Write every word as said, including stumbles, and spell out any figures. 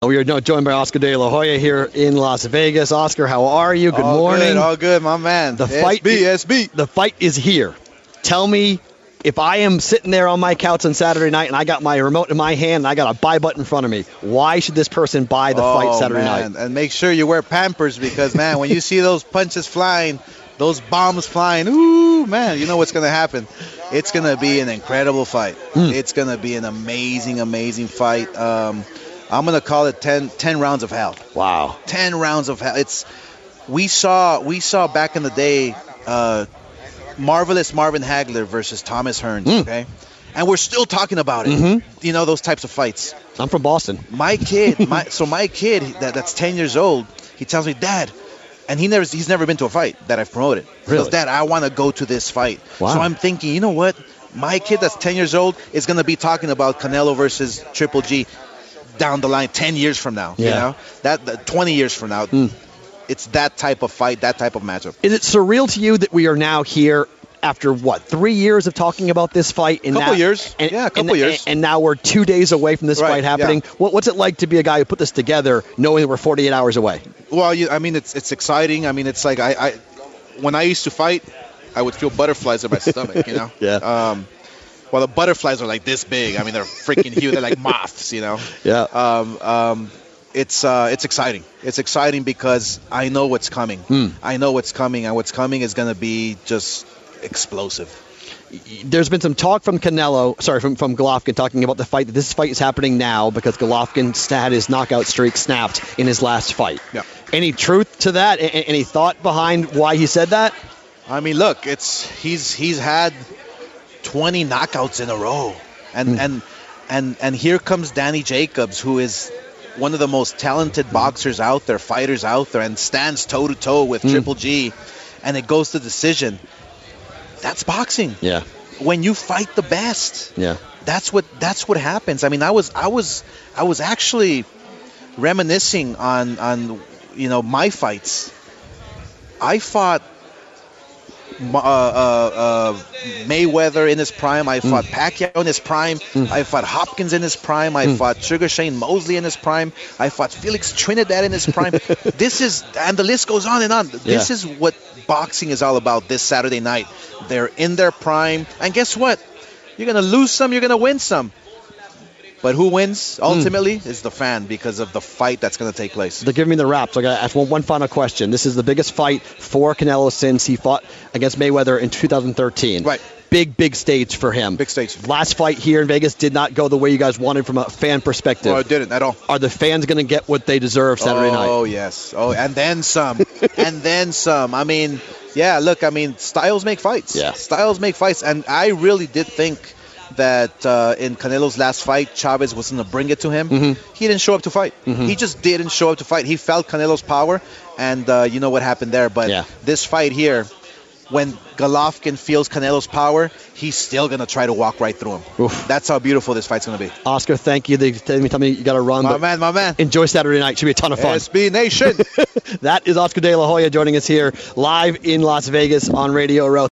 We are joined by Oscar De La Hoya here in Las Vegas. Oscar, how are you? Good all morning. Good, all good, my man. The fight, S B, S B. The fight is here. Tell me, if I am sitting there on my couch on Saturday night and I got my remote in my hand and I got a buy button in front of me, why should this person buy the oh, fight Saturday man. night? And make sure you wear Pampers because, man, when you see those punches flying, those bombs flying, ooh, man, you know what's going to happen. It's going to be an incredible fight. Mm. It's going to be an amazing, amazing fight. Um, I'm going to call it ten, ten rounds of hell. Wow. ten rounds of hell. It's we saw we saw back in the day uh, Marvelous Marvin Hagler versus Thomas Hearns, mm. okay? And we're still talking about it. Mm-hmm. You know, those types of fights. I'm from Boston. My kid, my so my kid that, that's ten years old, he tells me, "Dad," and he never he's never been to a fight that I've promoted. He really? goes, "Dad, I want to go to this fight." Wow. So I'm thinking, you know what? My kid that's ten years old is going to be talking about Canelo versus Triple G down the line ten years from now. Yeah. You know, that, that twenty years from now. Mm. It's that type of fight, that type of matchup. Is it surreal to you that we are now here after what, three years of talking about this fight? A couple now, years. And, yeah, a couple and, years. And, and now we're two days away from this right, fight happening. Yeah. What, what's it like to be a guy who put this together, knowing that we're forty-eight hours away? Well, you, I mean, it's it's exciting. I mean, it's like I, I, when I used to fight, I would feel butterflies in my stomach. You know. Yeah. Um, well, the butterflies are like this big. I mean, they're freaking huge. They're like moths. You know. Yeah. Um. Um. It's uh, it's exciting. It's exciting because I know what's coming. Hmm. I know what's coming, and what's coming is going to be just explosive. There's been some talk from Canelo, sorry, from, from Golovkin, talking about the fight, that this fight is happening now because Golovkin had his knockout streak snapped in his last fight. Yeah. Any truth to that? A- any thought behind why he said that? I mean, look, it's he's he's had twenty knockouts in a row, and mm. and and and here comes Danny Jacobs, who is one of the most talented mm. boxers out there, fighters out there, and stands toe to toe with mm. Triple G, and it goes to decision. That's boxing. Yeah. When you fight the best. Yeah. That's what that's what happens. I mean, I was I was I was actually reminiscing on on you know my fights. I fought uh, uh, uh, Mayweather in his prime. I fought mm. Pacquiao in his prime. Mm. I fought Hopkins in his prime. I mm. fought Sugar Shane Mosley in his prime. I fought Felix Trinidad in his prime. This is, and the list goes on and on. This yeah. is what boxing is all about this Saturday night. They're in their prime. And guess what? You're going to lose some, you're going to win some. But who wins ultimately mm. is the fan because of the fight that's going to take place. They're giving me the wrap, so I got to ask one, one final question. This is the biggest fight for Canelo since he fought against Mayweather in two thousand thirteen. Right. Big, big stage for him. Big stage. Last fight here in Vegas did not go the way you guys wanted from a fan perspective. No, it didn't at all. Are the fans going to get what they deserve Saturday oh, night? Oh, yes. Oh, and then some. and then some. I mean, yeah, look, I mean, styles make fights. Yeah. Styles make fights. And I really did think that uh, in Canelo's last fight, Chavez was going to bring it to him. Mm-hmm. He didn't show up to fight. Mm-hmm. He just didn't show up to fight. He felt Canelo's power, and uh, you know what happened there. But yeah. this fight here, when Golovkin feels Canelo's power, he's still going to try to walk right through him. Oof. That's how beautiful this fight's going to be. Oscar, thank you. They tell me, tell me you got to run. My man, my man. Enjoy Saturday night. Should be a ton of fun. S B Nation. That is Oscar De La Hoya joining us here live in Las Vegas on Radio Row.